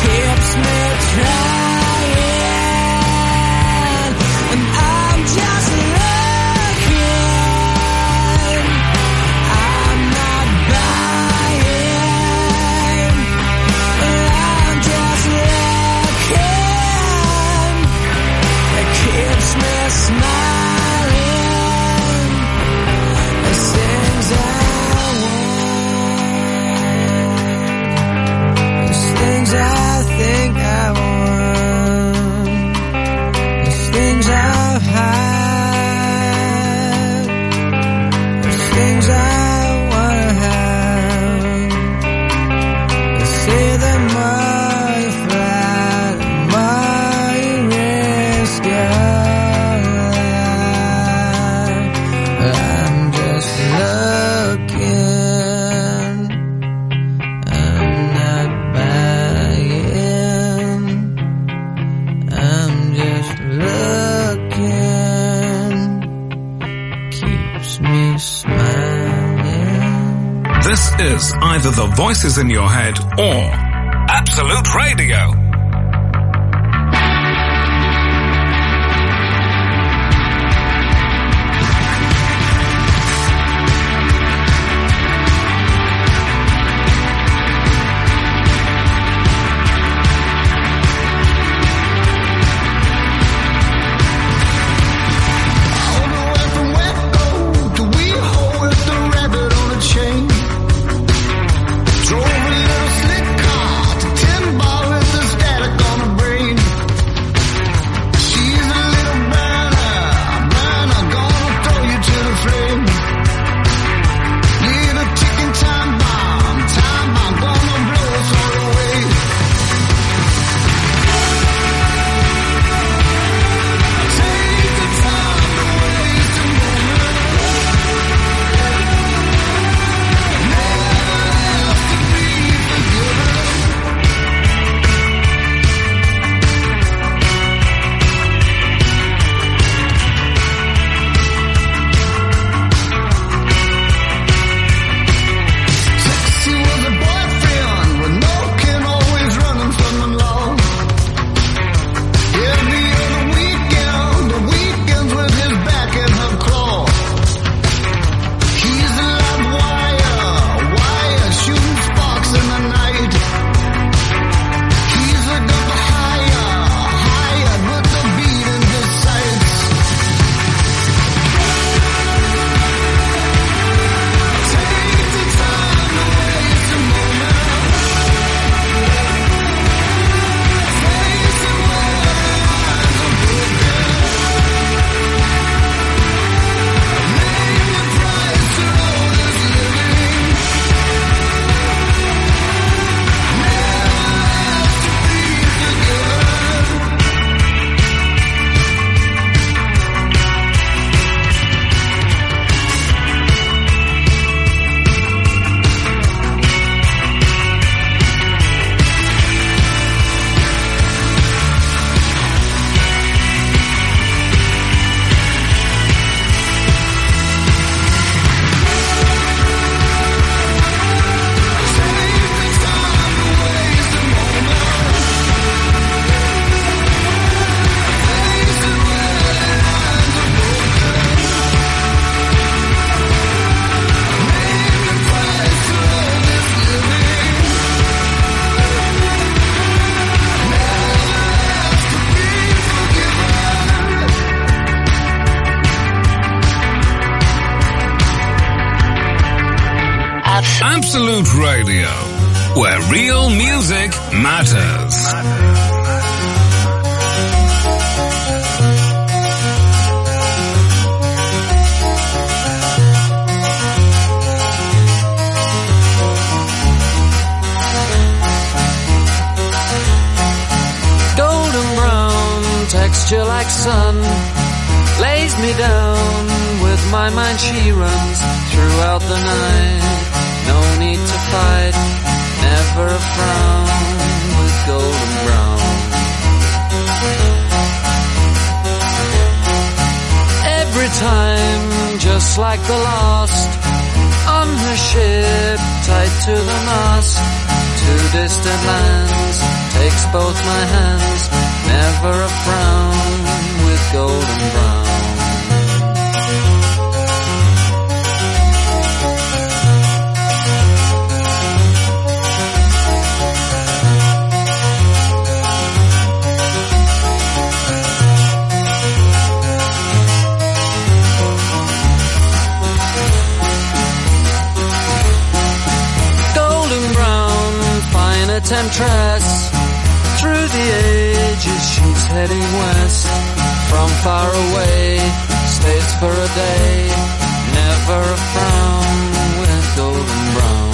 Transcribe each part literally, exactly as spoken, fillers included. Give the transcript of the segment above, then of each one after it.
keeps me trying, and I'm just looking, I'm not buying, I'm just looking, it keeps me smiling, there's things I things I think I want, there's things I've had, there's things I wanna have. They say the more you fly, the more you risk your life. I'm just looking, I'm not buying, I'm just looking, keeps me smiling. This is either the voices in your head or Absolute Radio. Drove a little slick car to ten ball with the static on the brain. She's a little burner, burner, gonna throw you to the flame. Little ticking time bomb, time bomb, gonna blow us all away. Take the time to waste a moment. Sexy was a boyfriend with no kin, always running from the law. Every other weekend, the weekends with his back and her claw. He's a live wire, wire, shooting sparks in the night. He's a got the higher, higher, with the beat in his sights. Take the time to waste a moment. Face it when eyes are broken. Name the price to all this living. Never ask to be forgiven. Absolute Radio, where real music matters. Golden brown texture like sun lays me down. With my mind she runs throughout the night. No need to fight, never a frown with golden brown. Every time, just like the last, on her ship, tied to the mast, to distant lands, takes both my hands, never a frown, with golden brown. A temptress, through the ages she's heading west. From far away, stays for a day, never a frown, with golden brown.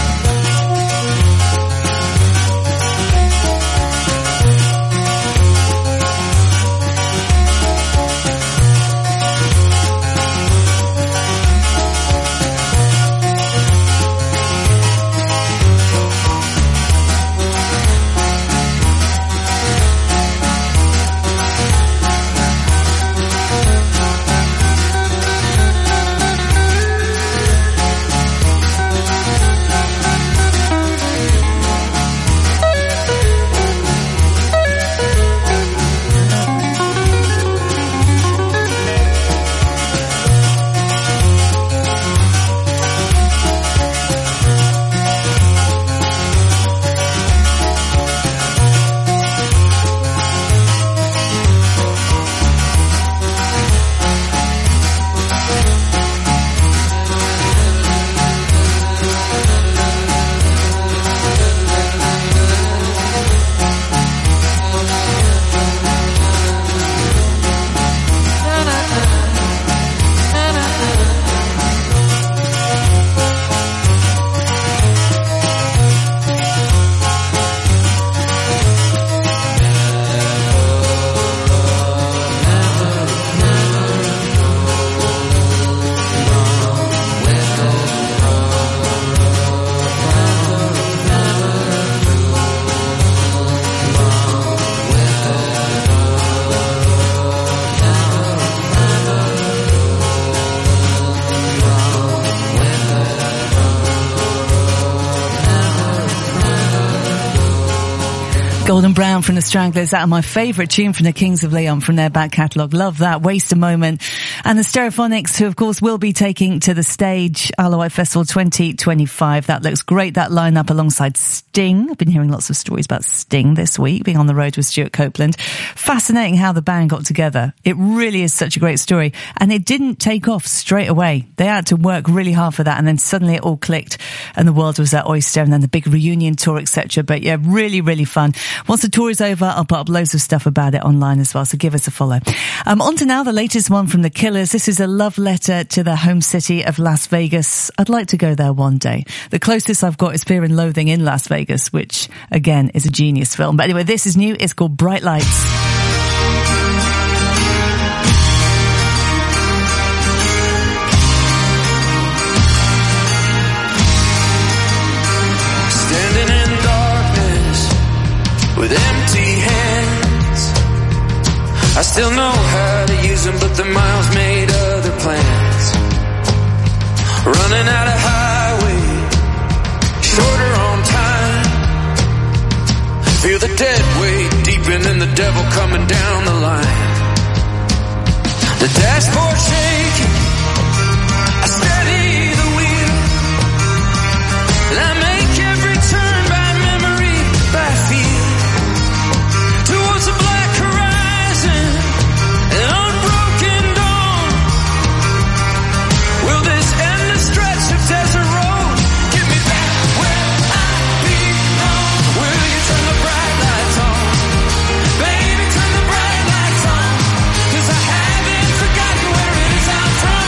Golden Brown from the Stranglers, that are my favourite tune from the Kings of Leon from their back catalogue. Love that. Waste a Moment. And the Stereophonics, who of course will be taking to the stage Isle of Wight Festival twenty twenty-five. That looks great, that lineup alongside Sting. I've been hearing lots of stories about Sting this week, being on the road with Stuart Copeland. Fascinating how the band got together. It really is such a great story. And it didn't take off straight away. They had to work really hard for that, and then suddenly it all clicked and the world was their oyster, and then the big reunion tour, et cetera. But yeah, really, really fun. Once the tour is over, I'll put up loads of stuff about it online as well, so give us a follow. Um, on to now the latest one from the Killers. This is a love letter to the home city of Las Vegas. I'd like to go there one day. The closest I've got is Fear and Loathing in Las Vegas, which, again, is a genius film. But anyway, this is new. It's called Bright Lights. With empty hands, I still know how to use them, but the miles made other plans. Running out of highway, shorter on time. Feel the dead weight deepen and the devil coming down the line. The dashboard shaking, I steady the wheel, and I make every turn by memory, by feel. Towards a black horizon, an unbroken dawn. Will this endless stretch of desert road get me back where I belong? Will you turn the bright lights on? Baby, turn the bright lights on. 'Cause I haven't forgotten where it is I'm from.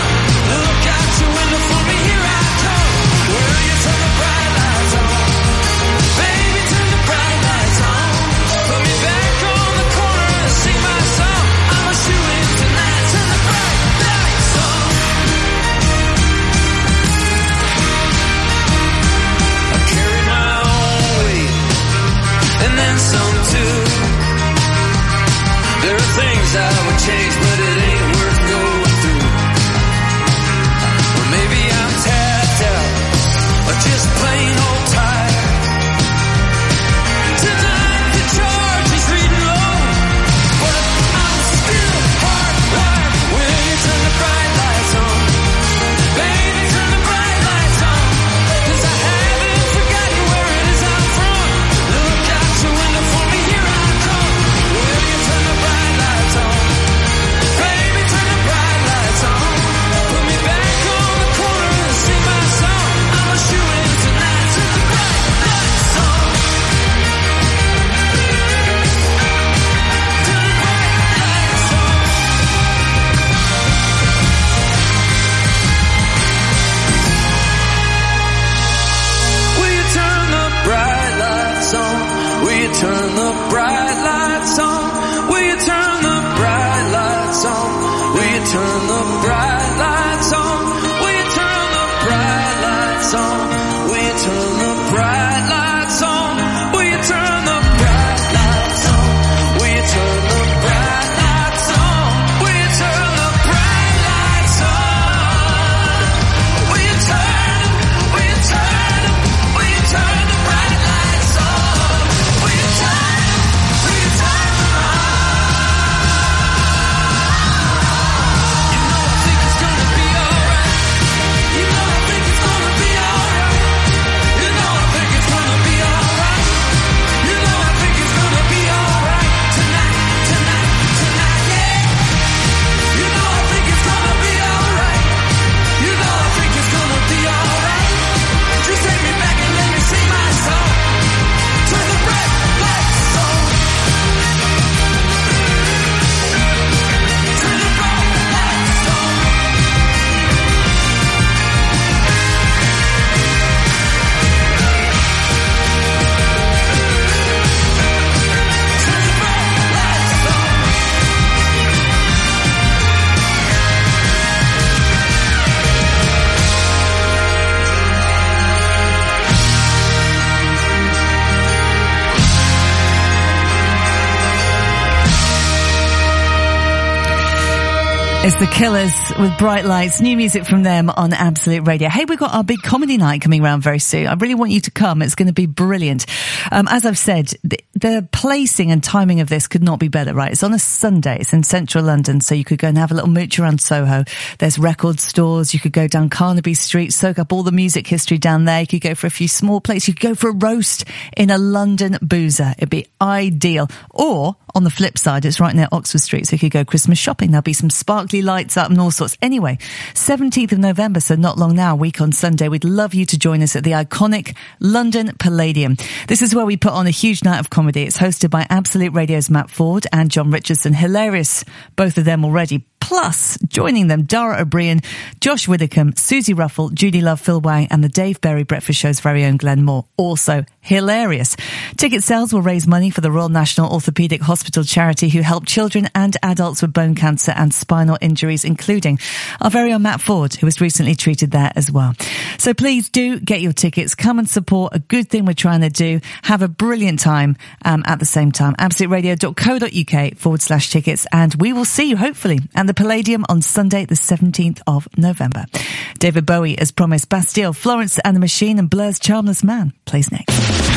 It's The Killers with Bright Lights. New music from them on Absolute Radio. Hey, we've got our big comedy night coming around very soon. I really want you to come. It's going to be brilliant. Um, as I've said, the, the placing and timing of this could not be better, right? It's on a Sunday. It's in central London, so you could go and have a little mooch around Soho. There's record stores. You could go down Carnaby Street, soak up all the music history down there. You could go for a few small plates. You could go for a roast in a London boozer. It'd be ideal. Or, on the flip side, it's right near Oxford Street, so you could go Christmas shopping. There'll be some sparkly lights up and all sorts. Anyway, seventeenth of November, so not long now, week on Sunday. We'd love you to join us at the iconic London Palladium. This is where we put on a huge night of comedy. It's hosted by Absolute Radio's Matt Ford and John Richardson. Hilarious, both of them already. Plus, joining them, Dara O'Brien, Josh Widdicombe, Susie Ruffle, Judy Love, Phil Wang, and the Dave Berry Breakfast Show's very own Glenn Moore. Also hilarious. Ticket sales will raise money for the Royal National Orthopaedic Hospital charity, who help children and adults with bone cancer and spinal injuries, including our very own Matt Ford, who was recently treated there as well. So please do get your tickets. Come and support a good thing we're trying to do. Have a brilliant time um, at the same time. absoluteradio.co.uk forward slash tickets. And we will see you, hopefully, at the Palladium on Sunday, the seventeenth of November. David Bowie, as promised, Bastille, Florence and the Machine, and Blur's Charmless Man plays next.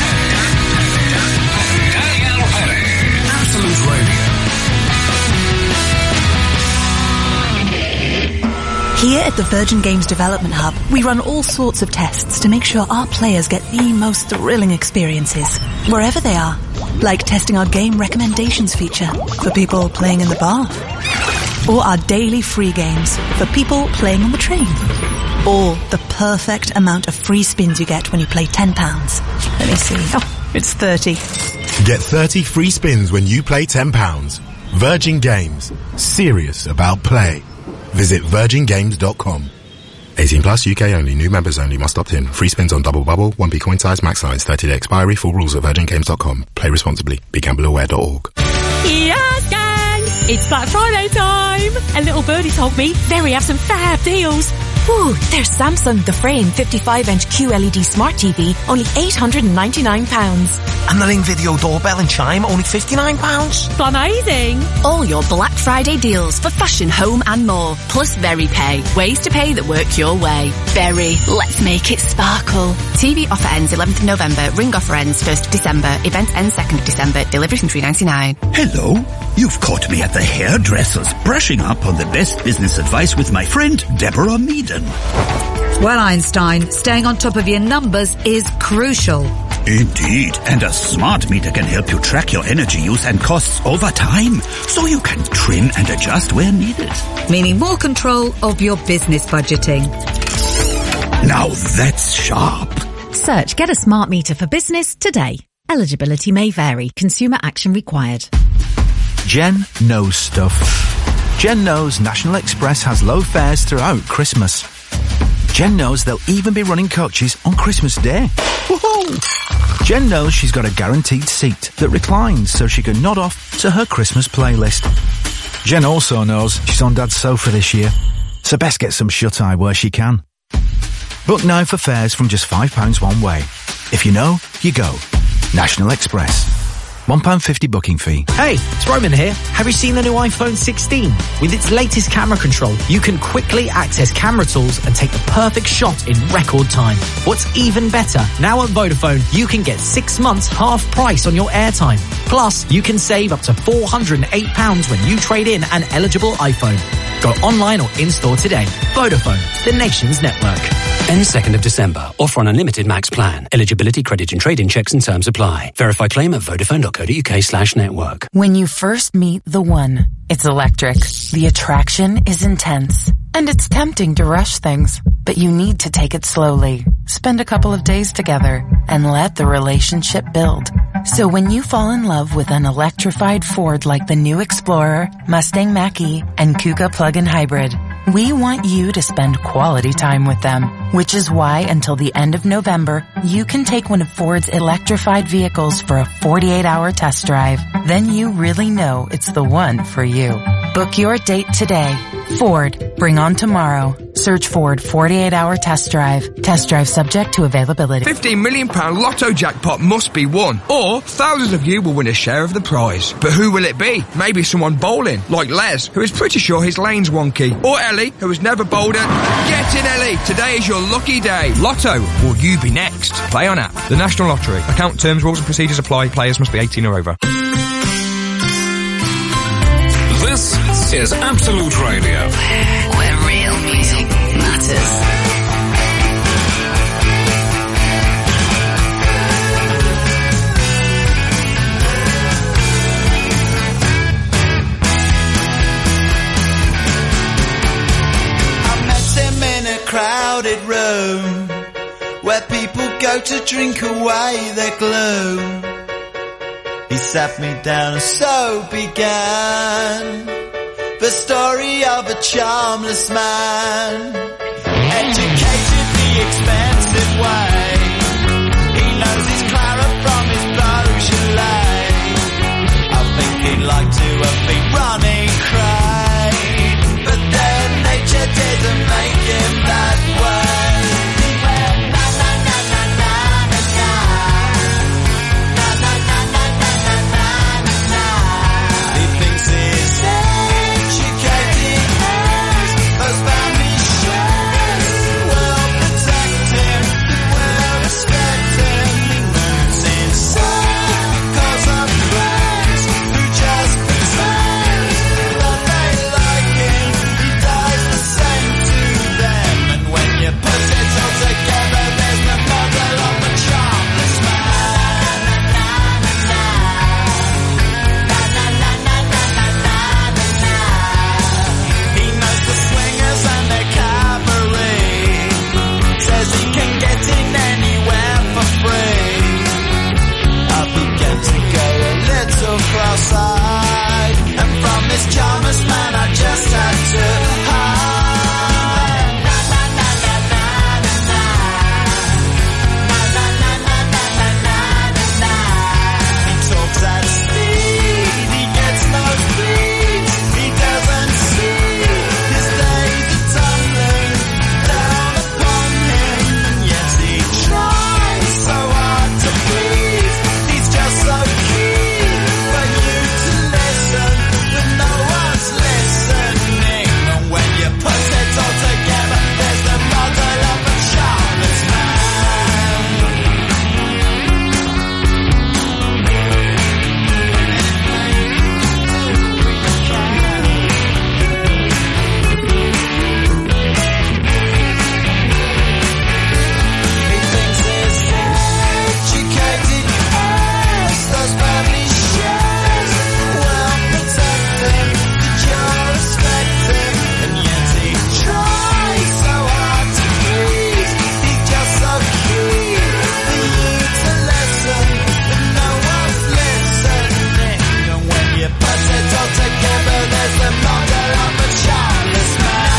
Absolute Radio. Here at the Virgin Games Development Hub, we run all sorts of tests to make sure our players get the most thrilling experiences, wherever they are. Like testing our game recommendations feature for people playing in the bar. Or our daily free games for people playing on the train. Or the perfect amount of free spins you get when you play ten pounds. Let me see. Oh, it's thirty. Get thirty free spins when you play ten pounds. Virgin Games. Serious about play. Visit virgin games dot com. eighteen plus, U K only. New members only. Must opt in. Free spins on double bubble. one p coin size, max size. thirty day expiry. Full rules at virgin games dot com. Play responsibly. be gamble aware dot org. Yes, gang! It's Black Friday time! A little birdie told me Very have some fab deals. Ooh, there's Samsung The Frame fifty-five inch Q L E D Smart T V, only eight hundred ninety-nine pounds. And the Ring Video Doorbell and Chime, only fifty-nine pounds. Amazing! All your Black Friday deals for fashion, home and more. Plus Very Pay. Ways to pay that work your way. Very. Let's make it sparkle. T V offer ends eleventh of November. Ring offer ends first of December. Event ends second of December. Delivery from three ninety-nine. Hello. You've caught me at the hairdresser's, brushing up on the best business advice with my friend Deborah Meaden. Well, Einstein, staying on top of your numbers is crucial. Indeed, and a smart meter can help you track your energy use and costs over time, so you can trim and adjust where needed. Meaning more control of your business budgeting. Now that's sharp. Search Get a Smart Meter for Business today. Eligibility may vary. Consumer action required. Jen knows stuff. Jen knows National Express has low fares throughout Christmas. Jen knows they'll even be running coaches on Christmas Day. Woohoo! Jen knows she's got a guaranteed seat that reclines so she can nod off to her Christmas playlist. Jen also knows she's on Dad's sofa this year, so best get some shut-eye where she can. Book now for fares from just five pounds one way. If you know, you go. National Express. one pound fifty booking fee. Hey, it's Roman here. Have you seen the new iPhone sixteen? With its latest camera control, you can quickly access camera tools and take the perfect shot in record time. What's even better, now at Vodafone, you can get six months half price on your airtime. Plus, you can save up to four hundred eight pounds when you trade in an eligible iPhone. Go online or in-store today. Vodafone, the nation's network. Ends second of December. Offer on unlimited max plan. Eligibility, credit and trade-in checks and terms apply. Verify claim at vodafone.co.uk slash network. When you first meet the one, it's electric. The attraction is intense. And it's tempting to rush things. But you need to take it slowly. Spend a couple of days together and let the relationship build. So when you fall in love with an electrified Ford like the new Explorer, Mustang Mach-E, and Kuga plug-in hybrid, we want you to spend quality time with them. Which is why until the end of November, you can take one of Ford's electrified vehicles for a forty-eight hour test drive. Then you really know it's the one for you. Book your date today. Ford, bring on tomorrow. Search Ford forty-eight hour test drive. Test drive subject to availability. fifteen million pound lotto jackpot must be won, or thousands of you will win a share of the prize. But who will it be? Maybe someone bowling, like Les, who is pretty sure his lane's wonky. Or Ellie, who has never bowled it. Get in, Ellie! Today is your lucky day. Lotto, will you be next? Play on app. The National Lottery. Account terms, rules and procedures apply. Players must be eighteen or over. This is Absolute Radio. Where real music matters. Crowded room where people go to drink away their gloom. He sat me down and so began the story of a charmless man, educated the expensive way. He knows his Clara from his Beaujolais. I think he'd like to have been running cray, but then nature didn't make him that way. He went na na na na na na na na na na na na na na na. He thinks he's educated as those family shares will protect him, will respect him. He moves inside because of friends who just pretend that they like him. He does the same to them, and when you put it all together, there's the model of a charmless man. He knows the swingers and their cabaret, says he can get in anywhere for free. I began to go a little cross-eyed, and from this charmless man I just had to hide. He talks at speed, he gets no speed, he doesn't see his days are tumbling down upon him, and yet he tries so hard to please. He's just so keen for you to listen, but no one's listening. And when you put it all together, there's the model of a charmless man. He thinks he's educated as those family shares will protect him, did you respect him? And yet he tries so hard to please. He's just so keen for you to listen, but no one's listening. And when you put it all together, there's the model of a charmless man.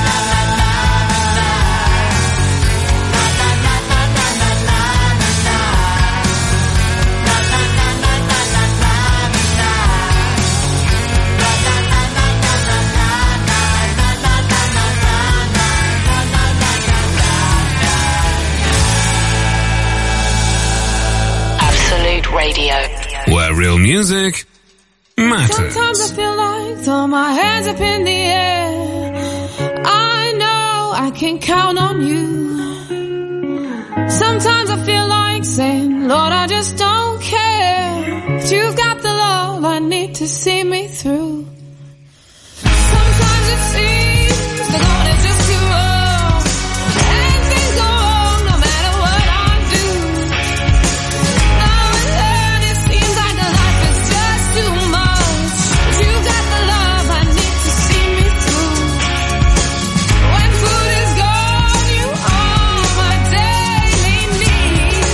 Absolute Radio. Where real music matters. Sometimes I feel like throw my hands up in the air. I know I can count on you. Sometimes I feel like saying, Lord, I just don't care. But you've got the love I need to see me through. Sometimes it seems the Lord is just too wrong, and things go wrong no matter what I do. Now and then it seems like the life is just too much, but you've got the love I need to see me through. When food is gone, you are my daily need.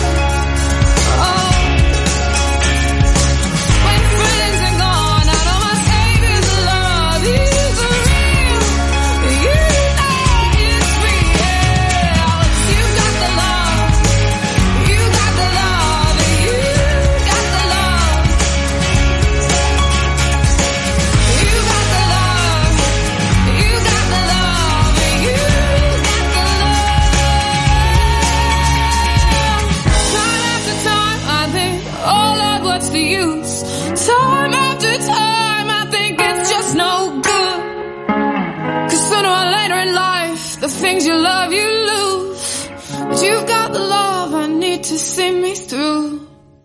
Oh, when friends are gone, I know my Savior need to see me through.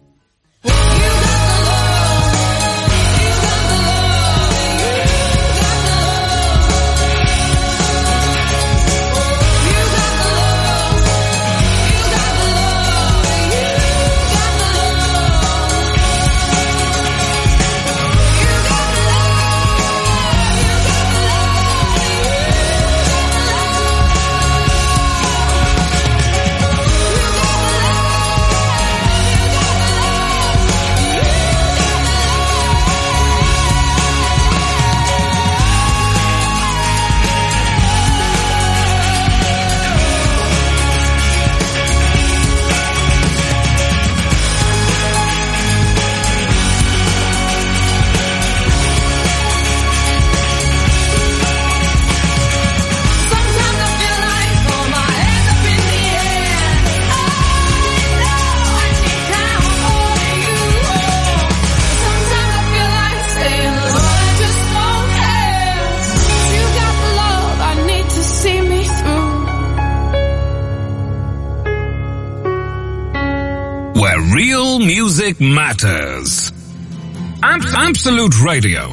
Real music matters. Abs- Absolute Radio.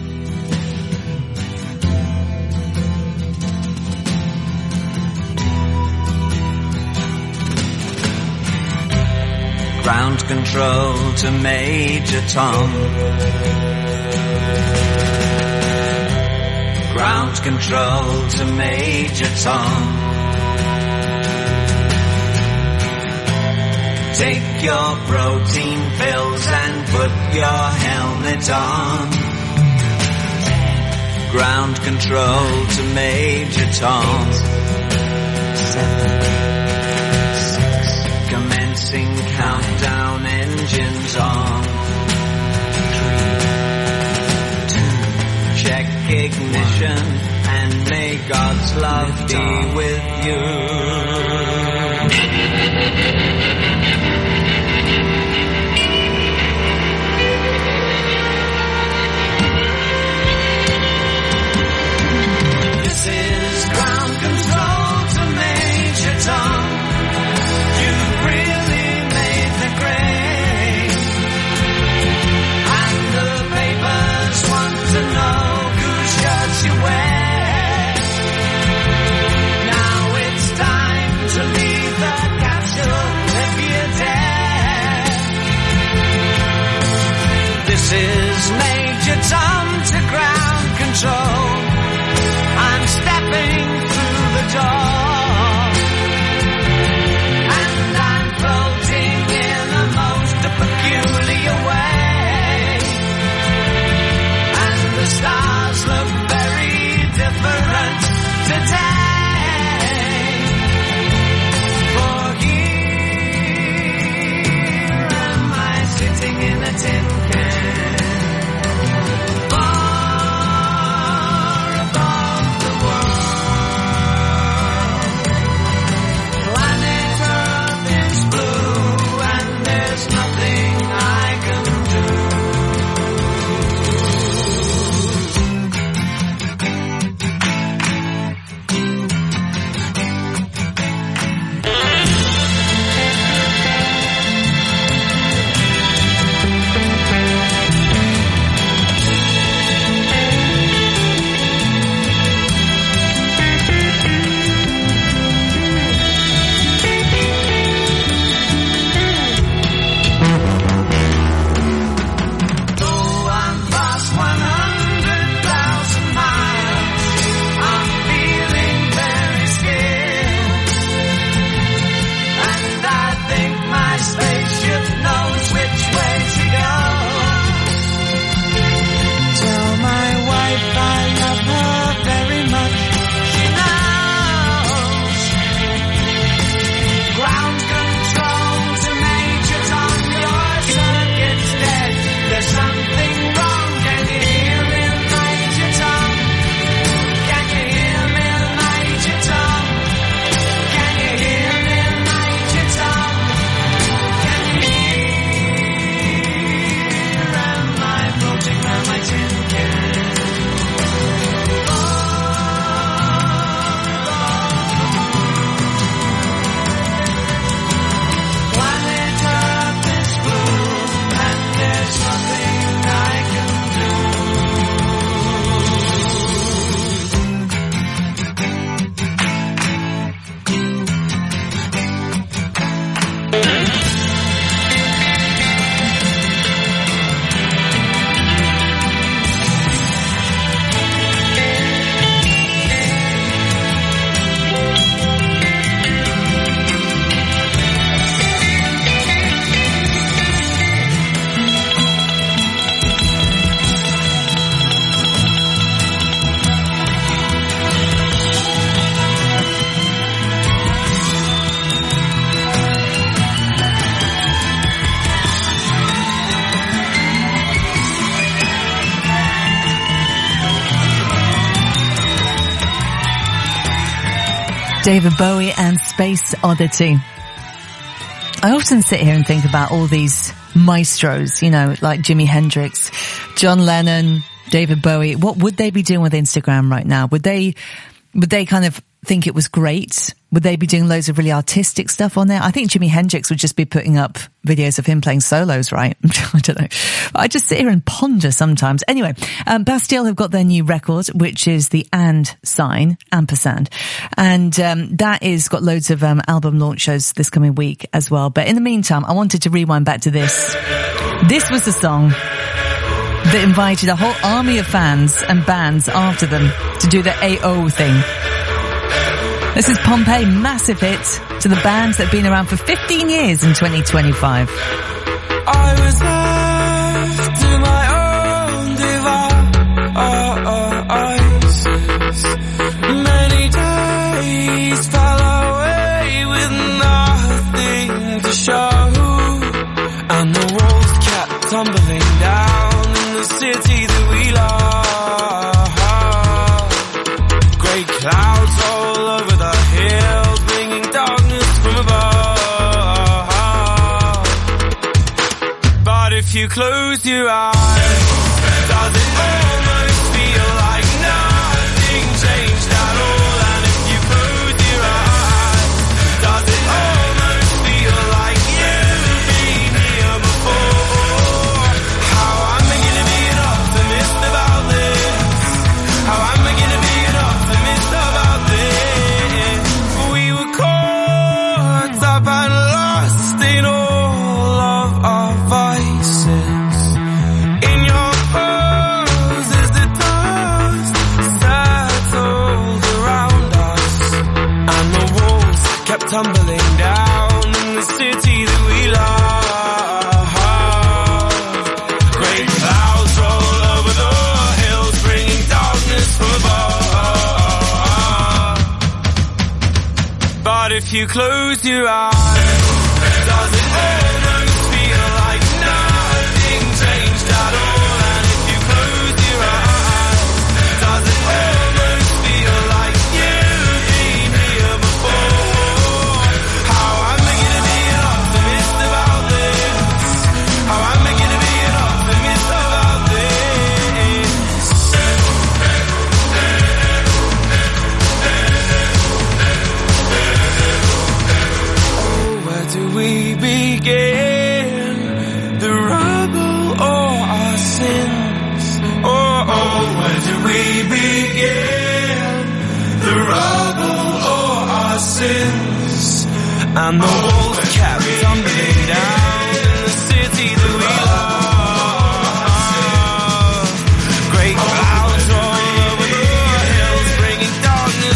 Ground control to Major Tom. Ground control to Major Tom. Take your protein pills and put your helmet on. Ground control to Major Tom. Seven, six, commencing countdown, engines on. Three, two, check ignition, and may God's love be with you. This is ground control to Major Tom. You've really made the grade, and the papers want to know whose shirts you wear. Now it's time to leave the capsule if you dare. This is Major Tom to ground control. I'm stepping through the door, and I'm floating in a most peculiar way, and the stars look very different today, for here am I sitting in a tin can. Far above the world. David Bowie and Space Oddity. I often sit here and think about all these maestros, you know, like Jimi Hendrix, John Lennon, David Bowie. What would they be doing with Instagram right now? Would they, would they kind of think it was great? Would they be doing loads of really artistic stuff on there? I think Jimi Hendrix would just be putting up videos of him playing solos, right? I don't know. I just sit here and ponder sometimes. Anyway, um, Bastille have got their new record, which is the and sign, ampersand. And um, that is got loads of um, album launch shows this coming week as well. But in the meantime, I wanted to rewind back to this. This was the song that invited a whole army of fans and bands after them to do the A O thing. This is Pompeii, massive hit to the bands that have been around for fifteen years in twenty twenty-five. I was left to my own devices. Many days fell away with nothing to show, and the walls kept tumbling down in the city that we love. Great clouds all over the hills, bringing darkness from above. But if you close your eyes, does it almost feel like nothing changed at all? And if you close your eyes, does it almost feel like you've been here before? How am I gonna be an optimist about this? How am I gonna be an optimist about this? We were caught up and lost in all of our vices. In your poses the dust settled around us, and the walls kept tumbling down in the city that we love. Great clouds roll over the hills, bringing darkness from above. But if you close your eyes, does it almost feel like nothing changed at all? And if you close your eyes, does it almost feel like you've been here before? How am I gonna be an optimist about this? How am I gonna be an optimist about this? Oh, where do we begin? The rubble or our sins? Oh, oh, where do we begin? The rubble or our sins? And the walls kept tumbling down in the city that we love. Great clouds all over the hills, bringing darkness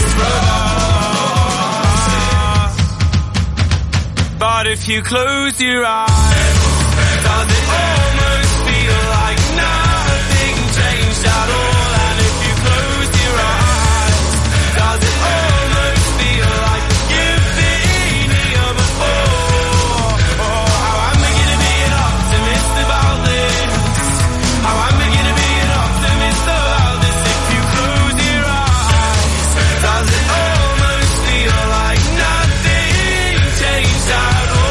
from above. But if you close your eyes, does it almost feel like nothing changed at all? And if you close your eyes, does it almost feel like you've been here before? Oh, how am I gonna be an optimist about this? How am I gonna be an optimist about this? If you close your eyes, does it almost feel like nothing changed at all?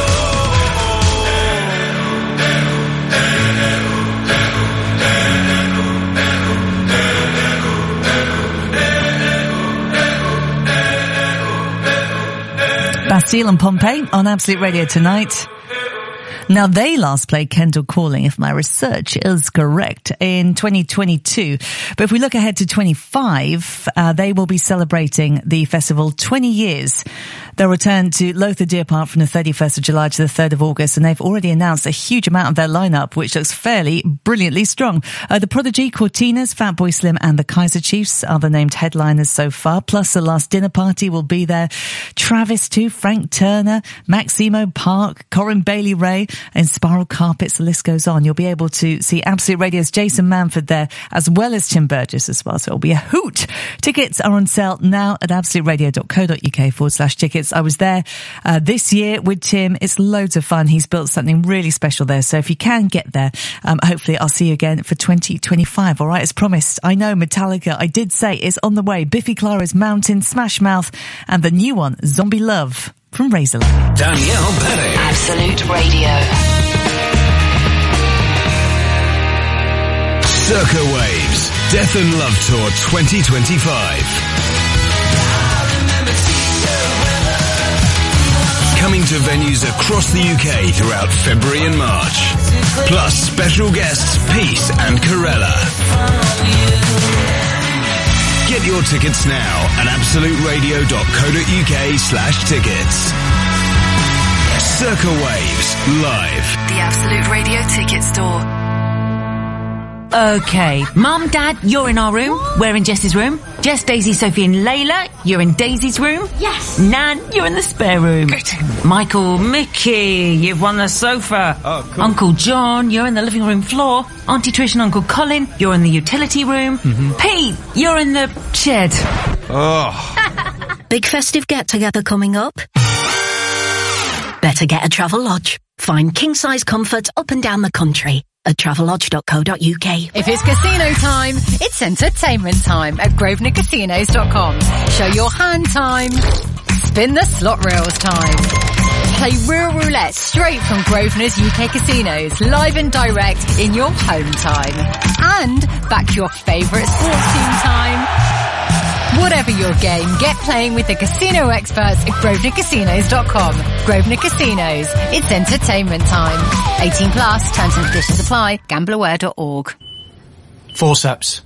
Bastille and Pompeii on Absolute Radio tonight. Now, they last played Kendall Calling, if my research is correct, in twenty twenty-two. But if we look ahead to twenty-five, uh, they will be celebrating the festival twenty years. They'll return to Lothar Deer Park from the thirty-first of July to the third of August, and they've already announced a huge amount of their lineup, which looks fairly brilliantly strong. Uh, the Prodigy, Cortinas, Fatboy Slim and the Kaiser Chiefs are the named headliners so far, plus the Last Dinner Party will be there. Travis too, Frank Turner, Maximo Park, Corinne Bailey Ray and Spiral Carpets, the list goes on. You'll be able to see Absolute Radio's Jason Manford there, as well as Tim Burgess as well, so it'll be a hoot. Tickets are on sale now at absoluteradio.co.uk forward slash tickets. Tickets. I was there uh, this year with Tim. It's loads of fun. He's built something really special there. So if you can get there, um, hopefully I'll see you again for twenty twenty-five. All right, as promised. I know Metallica, I did say, is on the way. Biffy Clyro's Mountain, Smash Mouth, and the new one, Zombie Love, from Razorlight. Danielle Penny. Absolute Radio. Circa Waves Death and Love Tour twenty twenty-five. Coming to venues across the U K throughout February and March. Plus special guests Peace and Corella. Get your tickets now at absoluteradio.co.uk slash tickets. Circa Waves Live. The Absolute Radio Ticket Store. Okay, Mum, Dad, you're in our room. We're in Jess's room. Jess, Daisy, Sophie and Layla, you're in Daisy's room. Yes. Nan, you're in the spare room. Michael, Mickey, you've won the sofa. Oh, cool. Uncle John, you're in the living room floor. Auntie Trish and Uncle Colin, you're in the utility room. Mm-hmm. Pete, you're in the shed. Oh. Big festive get-together coming up? Better get a Travelodge. Find king-size comfort up and down the country at travelodge dot co dot uk. If it's casino time, it's entertainment time at grosvenor casinos dot com. Show your hand time. Spin the slot reels time. Play real roulette straight from Grosvenor's U K casinos, live and direct in your home time. And back your favourite sports team time. Whatever your game, get playing with the casino experts at grosvenor casinos dot com. Grosvenor Casinos. It's entertainment time. eighteen plus, terms and conditions apply. gamble aware dot org. Forceps.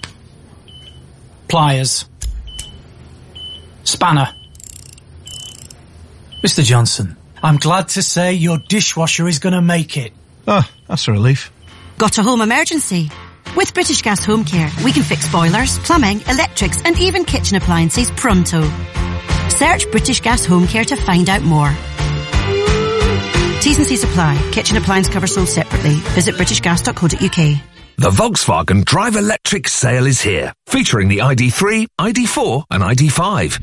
Pliers. Spanner. Mister Johnson, I'm glad to say your dishwasher is going to make it. Oh, that's a relief. Got a home emergency? With British Gas Home Care, we can fix boilers, plumbing, electrics and even kitchen appliances pronto. Search British Gas Home Care to find out more. T's and C's apply. Kitchen appliance cover sold separately. Visit british gas dot co dot uk. The Volkswagen Drive Electric sale is here, featuring the I D three, I D four and I D five.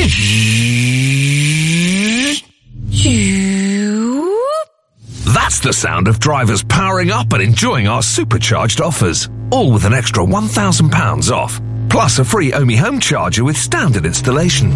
That's the sound of drivers powering up and enjoying our supercharged offers, all with an extra one thousand pounds off, plus a free Omi home charger with standard installation.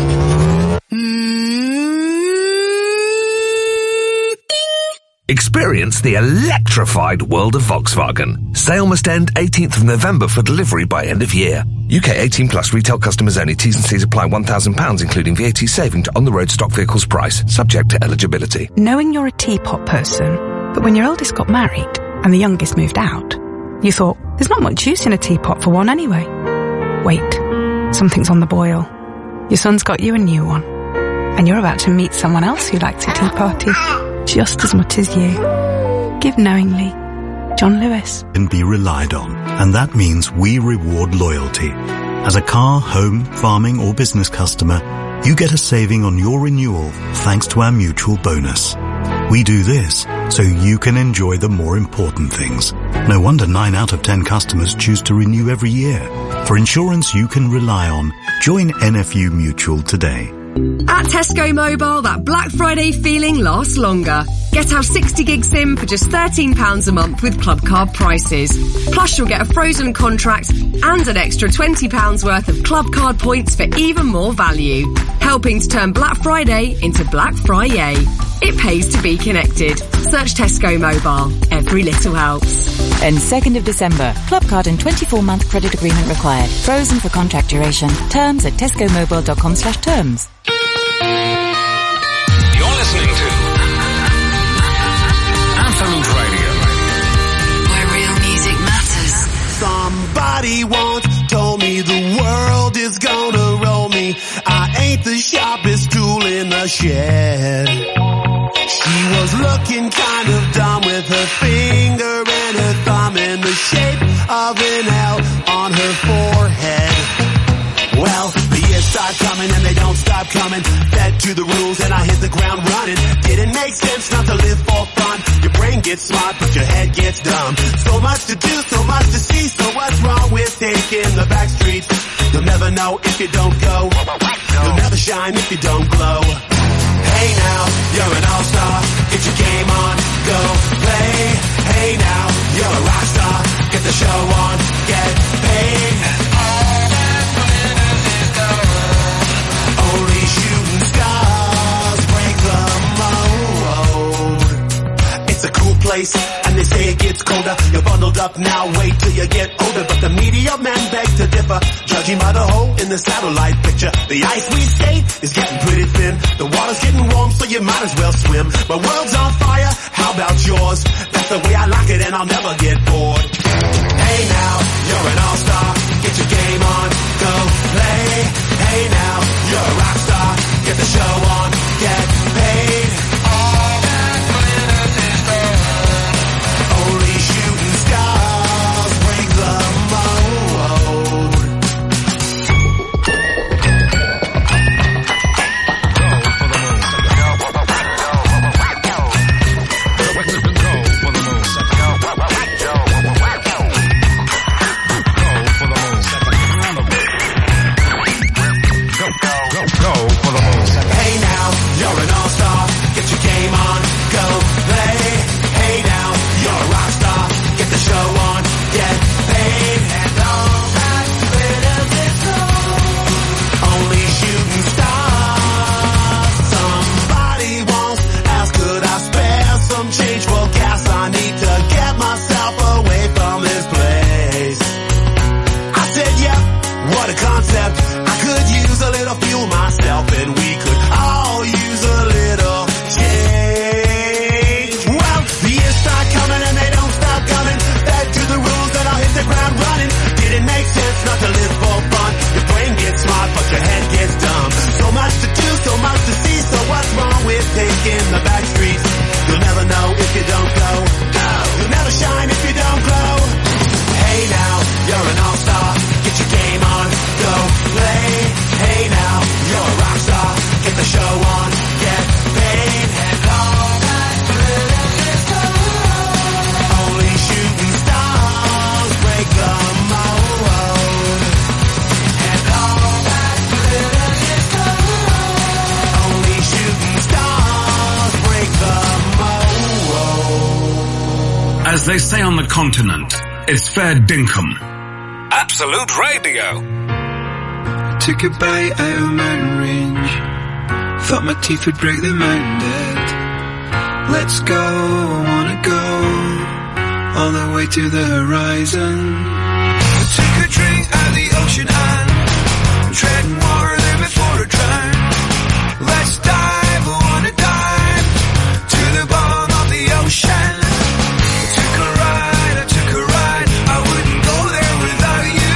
Experience the electrified world of Volkswagen. Sale must end eighteenth of November for delivery by end of year. U K eighteen plus retail customers only. T's and C's apply. one thousand pounds including V A T saving to on-the-road stock vehicles price. Subject to eligibility. Knowing you're a teapot person, but when your eldest got married and the youngest moved out, you thought, there's not much use in a teapot for one anyway. Wait, something's on the boil. Your son's got you a new one. And you're about to meet someone else who likes a tea party just as much as you. Give knowingly. John Lewis. Can be relied on, and that means we reward loyalty. As a car, home, farming or business customer, you get a saving on your renewal thanks to our mutual bonus. We do this so you can enjoy the more important things. No wonder nine out of ten customers choose to renew every year. For insurance you can rely on, join N F U Mutual today. At Tesco Mobile, that Black Friday feeling lasts longer. Get our sixty gig SIM for just thirteen pounds a month with Club Card prices. Plus you'll get a frozen contract and an extra twenty pounds worth of Club Card points for even more value. Helping to turn Black Friday into Black Friday. It pays to be connected. Search Tesco Mobile. Every little helps. And second of December, Club Card and twenty-four month credit agreement required. Frozen for contract duration. Terms at tesco mobile dot com slash terms. You're listening to Absolute Radio, where real music matters. Somebody once told me the world is gonna roll me. I ain't the sharpest tool in the shed. She was looking kind of dumb with her finger and her thumb in the shape of an L on her forehead. Well, the years start coming and they don't stop coming. Fed to the rules and I hit the ground running. Didn't make sense not to live for fun. Your brain gets smart but your head gets dumb. So much to do, so much to see. So what's wrong with taking the back streets? You'll never know if you don't go. You'll never shine if you don't glow. Hey now, you're an all-star, get your game on, go play. Hey now, you're a rock star, get the show on, get paid. And all that glitters is gold. Only shooting stars break the mold. It's a cool place, and they say it gets colder. You're bundled up now, wait till you get older. But the media men beg to differ, judging by the hole in the satellite picture. The ice we skate is getting pretty thin. The water's getting warm, so you might as well swim. My world's on fire, how about yours? That's the way I like it, and I'll never get bored. Hey now, you're an all-star, get your game on, go play. Hey now, you're a rock star, get the show on, get paid. All that glitters is gold. Only shooting stars break the mold. Hey now, you're an all-star, get your game on, go play. Hey now, you're a rock star, get the show on, get paid. And all that glitters is gold. Only shooting stars. Somebody once asked, could I spare some change for gas? I need to get myself away from this place. I said, yeah, what a concept. I could use a little fuel myself, and we could all use a little change. Well, the years start coming and they don't stop coming. Fed to the rules and I'll hit the ground running. Didn't make sense not to live for fun. Your brain gets smart but your head gets dumb. So much to do, so much to see. So what's wrong with taking the back streets? You'll never know if you don't go. No, you'll never shine if you don't glow. Hey now, you're an all-star, get your game on, go play. Hey now, you're a rock star, get the show on, get paid. And all that glitters is gold. Only shooting stars break the mold. And all that glitters is gold. Only shooting stars break the mold. As they say on the continent, it's fair dinkum. Absolute Radio. Took a bite out of mountain range. Thought my teeth would break the mountain dead. Let's go, I wanna go all the way to the horizon. I took a drink out of the ocean and I'm treading water there before I drown. Let's dive, I wanna dive to the bottom of the ocean. I took a ride, I took a ride, I wouldn't go there without you.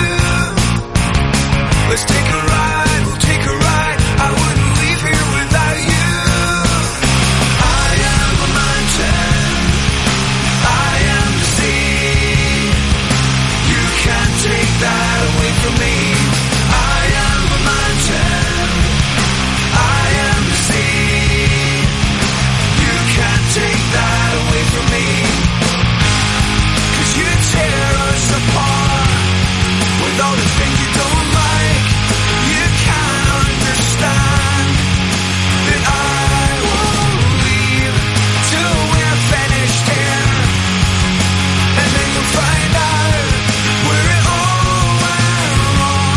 Let's take a ride, we'll take a ride, I wouldn't leave here without you. I am a mountain, I am the sea. You can't take that away from me. I am a mountain, I am the sea. You can't take that away from me. 'Cause you tear us apart with all the things you don't like. You can't understand that I won't leave till we're finished here. And then you'll find out where it all went wrong.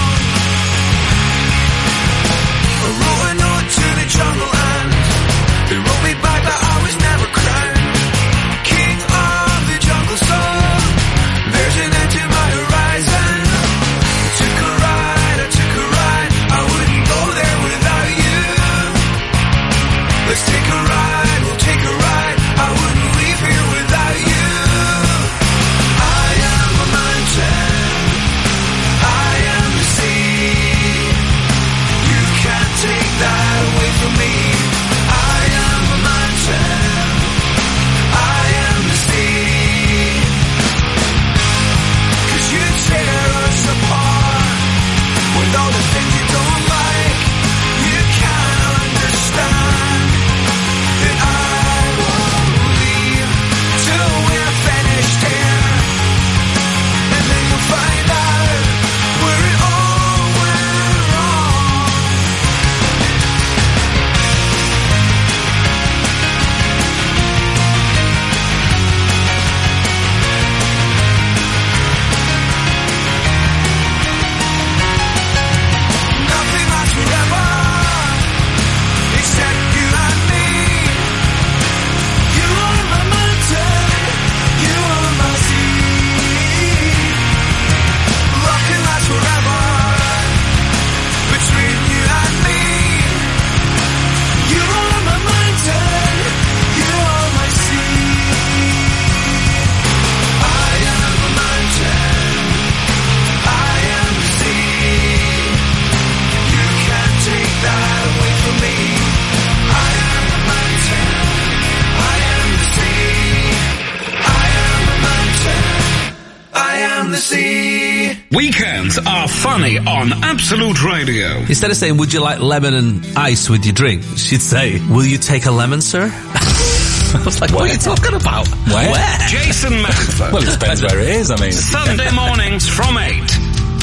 Weekends are funny on Absolute Radio. Instead of saying, would you like lemon and ice with your drink, she'd say, will you take a lemon, sir? I was like, what are you talking about? Where? Where? Jason Manford. Well, it depends where it is, I mean. Sunday mornings from eight.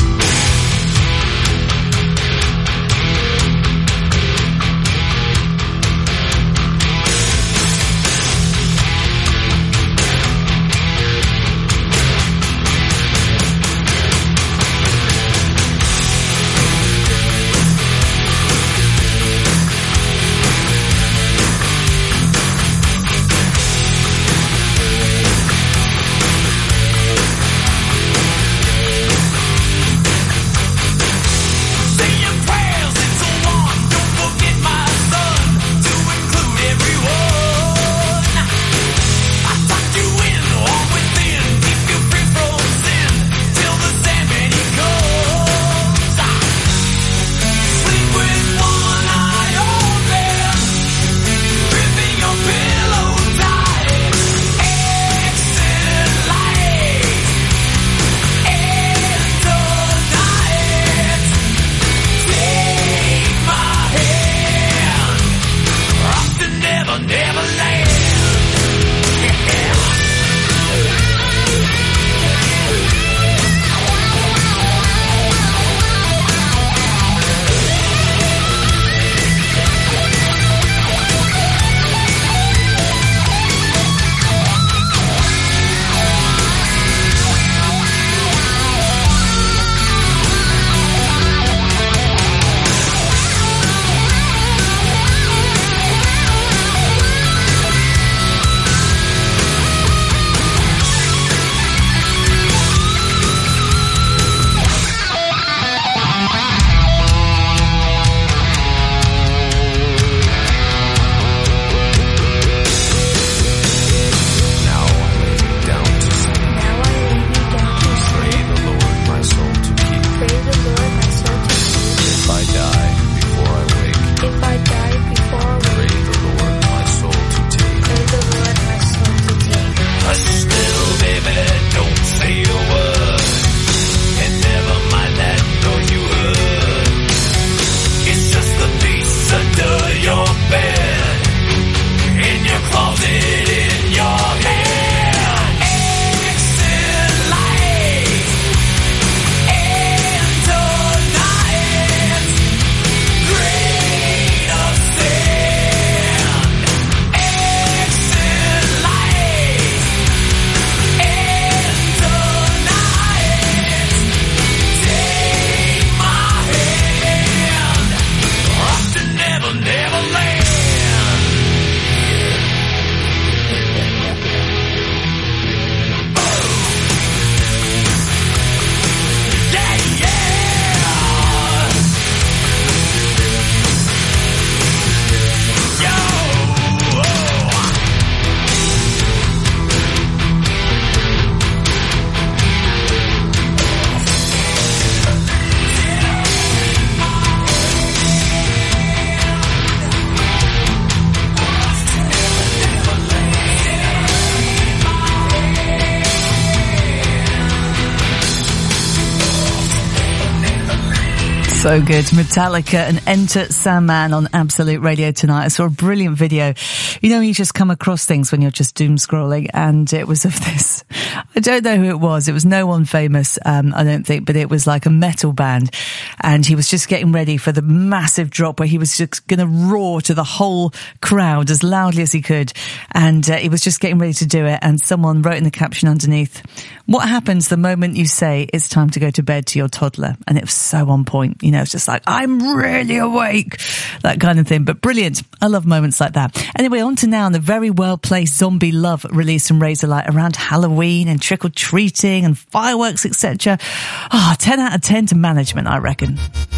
So good. Metallica and Enter Sandman on Absolute Radio tonight. I saw a brilliant video. You know, you just come across things when you're just doom scrolling, and it was of this. I don't know who it was. It was no one famous, um, I don't think, but it was like a metal band. And he was just getting ready for the massive drop where he was just going to roar to the whole crowd as loudly as he could. And uh, he was just getting ready to do it. And someone wrote in the caption underneath, what happens the moment you say it's time to go to bed to your toddler? And it was so on point. You know, it's just like, I'm really awake, that kind of thing. But brilliant. I love moments like that. Anyway, on to now, the very well-placed Zombie Love released some Razorlight around Halloween and trick-or-treating and fireworks, et cetera. Ah, oh, ten out of ten to management, I reckon.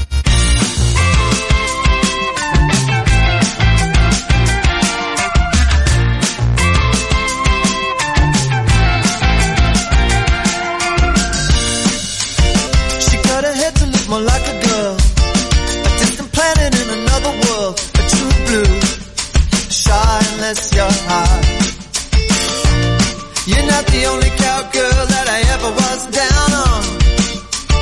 She got her head to look more like a girl, a distant planet in another world, a true blue, shy unless you're high. You're not the only cowgirl that I ever was down on.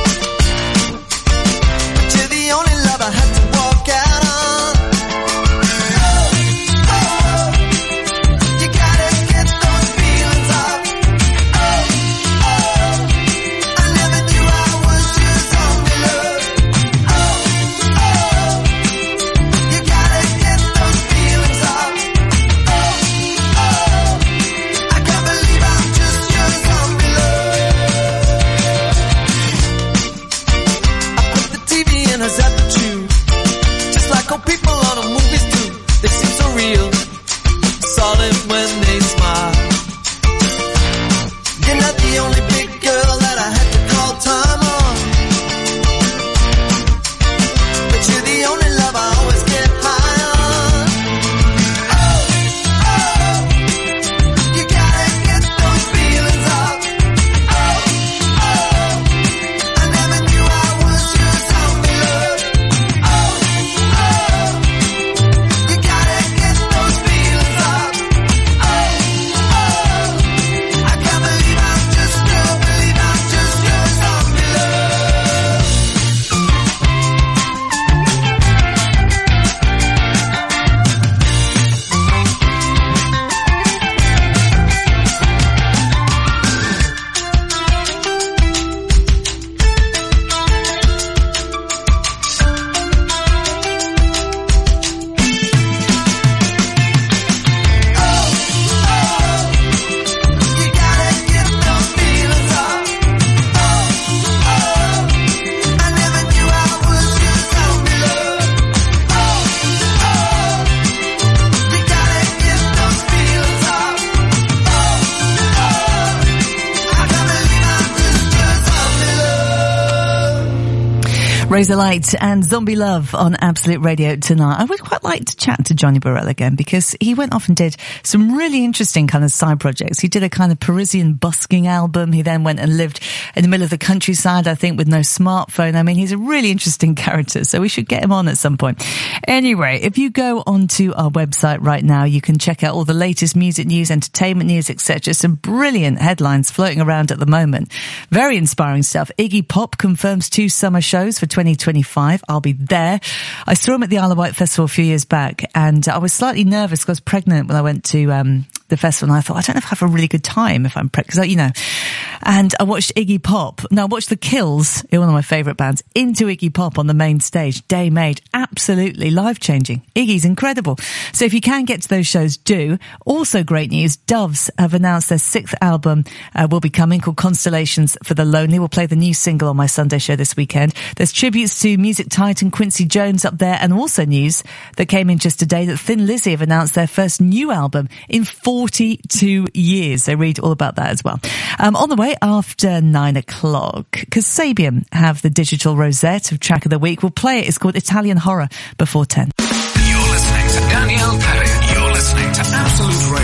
Razor Light and Zombie Love on Absolute Radio tonight. I would quite like to chat to Johnny Burrell again because he went off and did some really interesting kind of side projects. He did a kind of Parisian busking album. He then went and lived in the middle of the countryside, I think, with no smartphone. I mean, he's a really interesting character, so we should get him on at some point. Anyway, if you go onto our website right now, you can check out all the latest music news, entertainment news, et cetera. Some brilliant headlines floating around at the moment. Very inspiring stuff. Iggy Pop confirms two summer shows for twenty twenty-five. I'll be there. I saw him at the Isle of Wight Festival a few years back, and I was slightly nervous because I was pregnant when I went to um the festival, and I thought, I don't know if I have a really good time if I'm pregnant, because, you know. And I watched Iggy Pop. Now, I watched The Kills, one of my favourite bands, into Iggy Pop on the main stage. Day made. Absolutely life-changing. Iggy's incredible. So if you can get to those shows, do. Also great news, Doves have announced their sixth album uh, will be coming, called Constellations for the Lonely. We'll play the new single on my Sunday show this weekend. There's tributes to music titan Quincy Jones up there, and also news that came in just today that Thin Lizzy have announced their first new album in forty-two years. So read all about that as well. Um, on the way after nine o'clock, Kasabian have the digital rosette of Track of the Week. We'll play it. It's called Italian Horror before ten. You're listening to Danielle Perry. You're listening to Absolute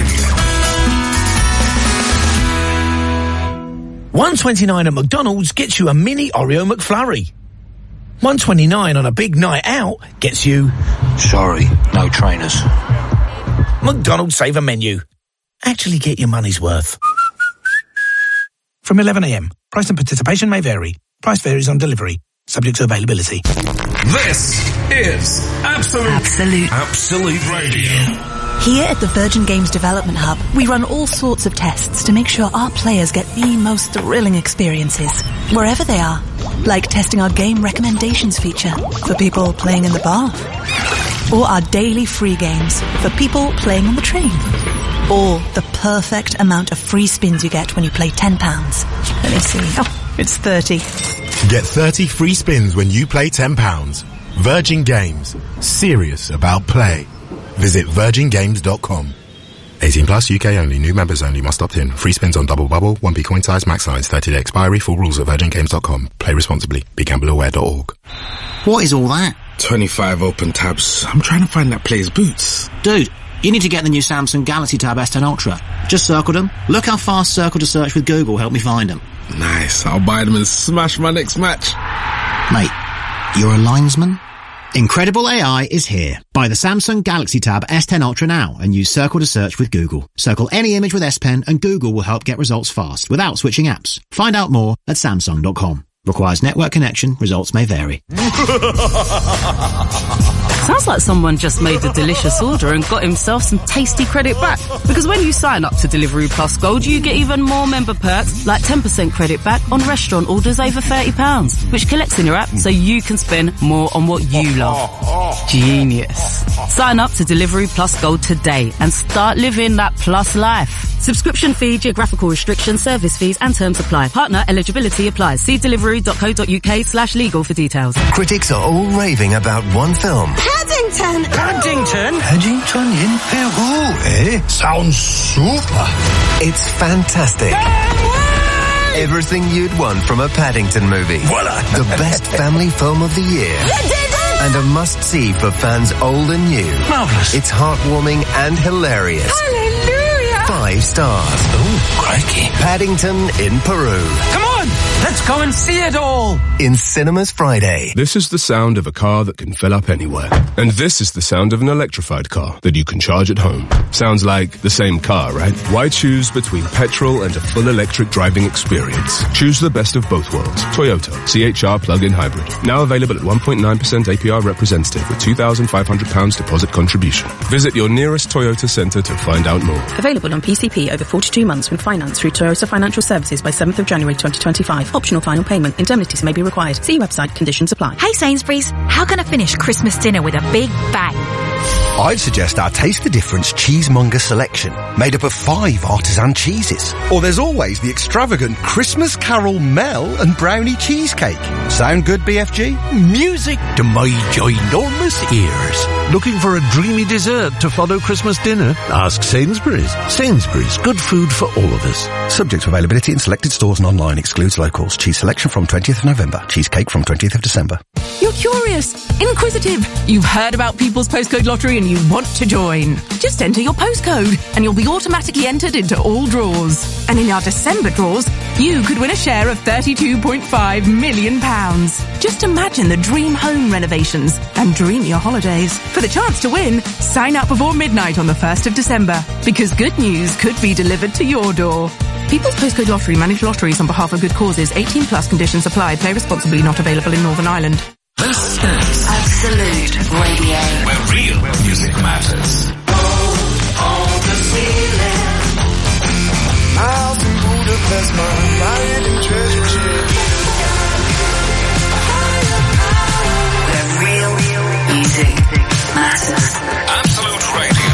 Radio. one twenty-nine at McDonald's gets you a mini Oreo McFlurry. one twenty-nine on a big night out gets you... Sorry, no trainers. McDonald's Saver Menu. Actually get your money's worth. From eleven a m. Price and participation may vary. Price varies on delivery. Subject to availability. This is Absolute... Absolute. Absolute Radio. Here at the Virgin Games Development Hub, we run all sorts of tests to make sure our players get the most thrilling experiences, wherever they are. Like testing our game recommendations feature for people playing in the bath. Or our daily free games for people playing on the train. Or the perfect amount of free spins you get when you play ten pounds. Let me see. Oh, it's thirty. Get thirty free spins when you play ten pounds. Virgin Games. Serious about play. Visit virgin games dot com. eighteen plus, U K only. New members only. Must opt in. Free spins on Double Bubble. one p coin size, max size. thirty day expiry. Full rules at virgin games dot com. Play responsibly. be gamble aware dot org. What is all that? twenty-five open tabs. I'm trying to find that player's boots. Dude, you need to get the new Samsung Galaxy Tab S ten Ultra. Just circled them. Look how fast circle to search with Google helped me find them. Nice. I'll buy them and smash my next match. Mate, you're a linesman? Incredible A I is here. Buy the Samsung Galaxy Tab S ten Ultra now and use Circle to search with Google. Circle any image with S Pen and Google will help get results fast without switching apps. Find out more at samsung dot com. Requires network connection. Results may vary. Sounds like someone just made a delicious order and got himself some tasty credit back. Because when you sign up to Delivery Plus Gold, you get even more member perks, like ten percent credit back on restaurant orders over thirty pounds, which collects in your app so you can spend more on what you love. Genius. Sign up to Delivery Plus Gold today and start living that plus life. Subscription fee, geographical restrictions, service fees and terms apply. Partner eligibility applies. See delivery dot co dot uk slash legal for details. Critics are all raving about one film. Paddington! Paddington? Paddington in Peru, eh? Sounds super. It's fantastic. Everything you'd want from a Paddington movie. Voila! The best family film of the year. You did it! And a must-see for fans old and new. Marvellous. It's heartwarming and hilarious. Hallelujah! Five stars. Ooh, crikey. Paddington in Peru. Come on! Let's go and see it all! In cinemas Friday. This is the sound of a car that can fill up anywhere. And this is the sound of an electrified car that you can charge at home. Sounds like the same car, right? Why choose between petrol and a full electric driving experience? Choose the best of both worlds. Toyota C H R plug-in hybrid. Now available at one point nine percent A P R representative with two thousand five hundred pounds deposit contribution. Visit your nearest Toyota centre to find out more. Available on P C P over forty-two months when financed through Toyota Financial Services by seventh of January twenty twenty-five. Optional final payment. Indemnities may be required. See website. Conditions apply. Hey Sainsbury's, how can I finish Christmas dinner with a big bang? I'd suggest our Taste the Difference Cheesemonger selection, made up of five artisan cheeses. Or there's always the extravagant Christmas Carol Mel and Brownie Cheesecake. Sound good, B F G? Music to my ginormous ears. Looking for a dreamy dessert to follow Christmas dinner? Ask Sainsbury's. Sainsbury's, good food for all of us. Subject to availability in selected stores and online. Excludes locals. Cheese selection from twentieth of November. Cheesecake from twentieth of December. You're curious, inquisitive. You've heard about People's Postcode Lottery and you want to join. Just enter your postcode and you'll be automatically entered into all draws. And in our December draws, you could win a share of thirty-two point five million pounds. Just imagine the dream home renovations and dream your holidays. For the chance to win, sign up before midnight on the first of December, because good news could be delivered to your door. People's Postcode Lottery manage lotteries on behalf of good causes. eighteen plus conditions apply. Play responsibly. Not available in Northern Ireland. This is Absolute Radio, where real music matters. Oh, on the ceiling. Miles in Budapest, my mind in treasure chest. Where real music matters. Absolute Radio.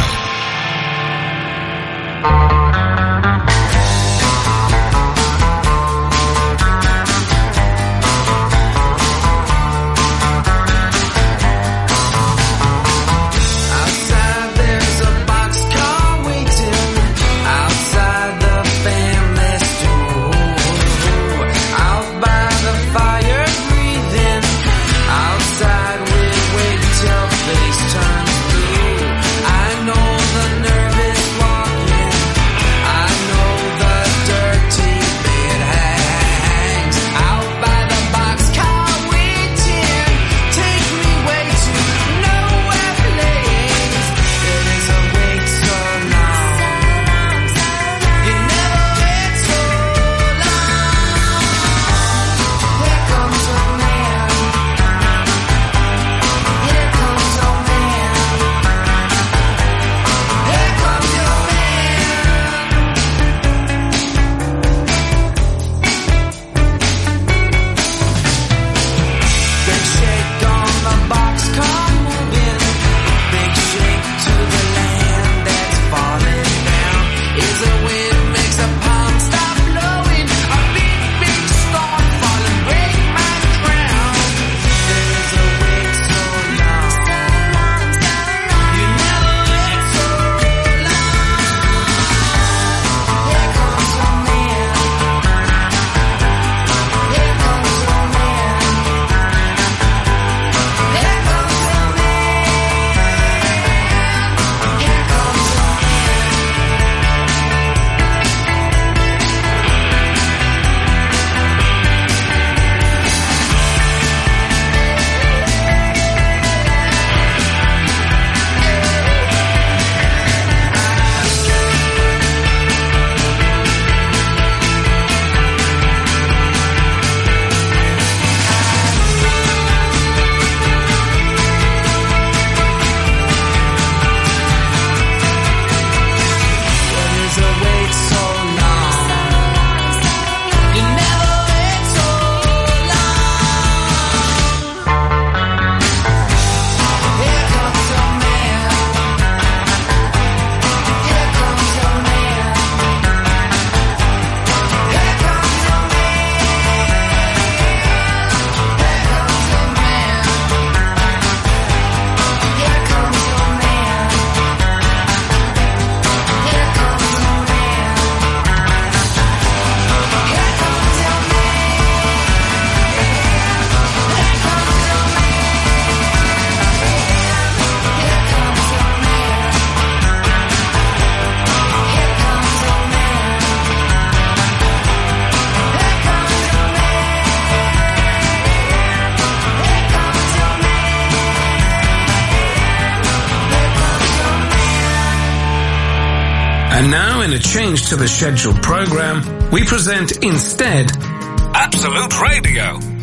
And now, in a change to the scheduled program, we present instead Absolute Radio.